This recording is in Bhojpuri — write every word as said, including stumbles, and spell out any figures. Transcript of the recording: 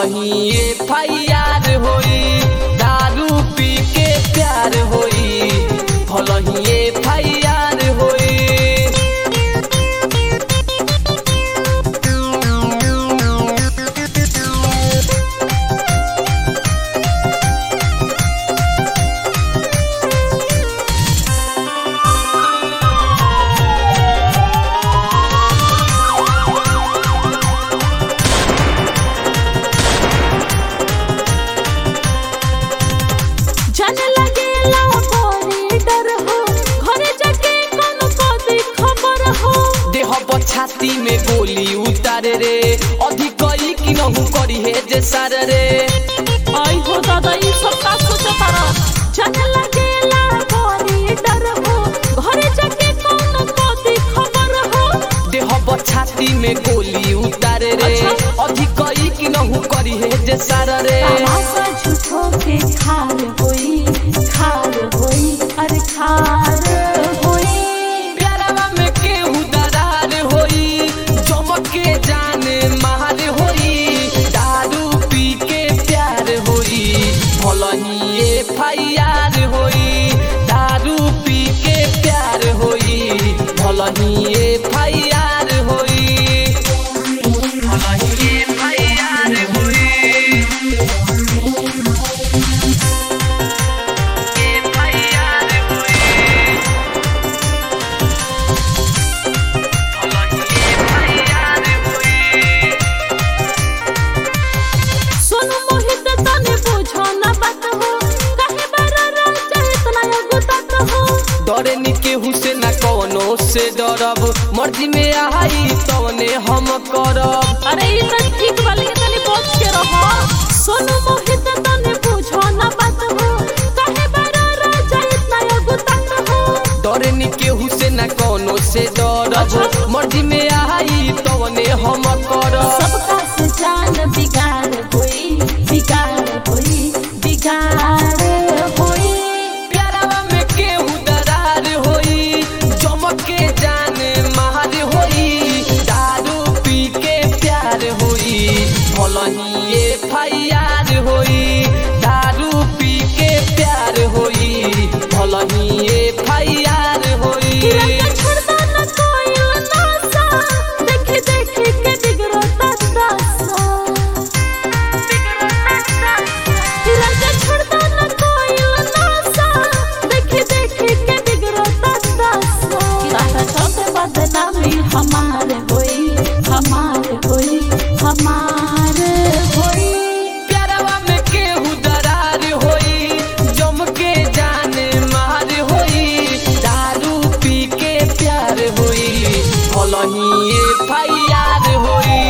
भलही एफ आई आर होई, दारू पी के प्यार होई, भलही एफ आई आर होई। छाती में गोली उतारे रे, अधिक की नहु करी है जे सार रे। आई हो दादा ई सब का सोचा तारा, जाने लगेला बड़ी डर हो, घरे जाके कौन कदी खबर हो। देह छाती में गोली उतारे रे, अधिक की नहु करी है जे सार रे। तमाशा झूठो के खार होई, खार होई, अरे खार होई। प्यारवा में केहू दरार होई, चमके जाने मार होई, दारू पी के प्यार होई, भलही एफ आई आर होई, दारू पी के प्यार होई, भलही एफ आई आर होई, भलही एफ आई आर होई, एफ आई आर होई। सोनू मोहित तने बुझो ना बात हो, काहे बारा राजा इतना गुतात हो। डरे नी केहू से ना कौनो से डरब, मर्जी में आई तवने हम करब। अरे ई त ठीक वाली के तनी बच के रहो। सोनू मोहित तने बुझो ना बात हो, काहे बारा राजा इतना गुतात हो। डरे नी केहू से ना कौनो से डरब, मर्जी में आई तवने हम करब। सबका से जान बिगाड़ होई, बिगाड़ होई, बिगाड़ होई। प्यारवा में केहू दरार होई, चमके जाने मार होई, दारू पी के प्यार होई, भलही एफ आई आर होई, दारू पी के प्यार होई, भलही एफ आई आर होई। रंग छोड़ता न कोई नशा, देखे देखे के बिगड़ता दशा, रंग छोड़ता न कोई नशा, देखे देखे के बिगड़ता दशा। तारा छोटे बदनामी हमारे होई, हमारे होई, हमारे होई। प्यारवा में केहू दरार होई, जमके जाने मार होई, दारू पी के प्यार होई, भलही एफ आई आर होई।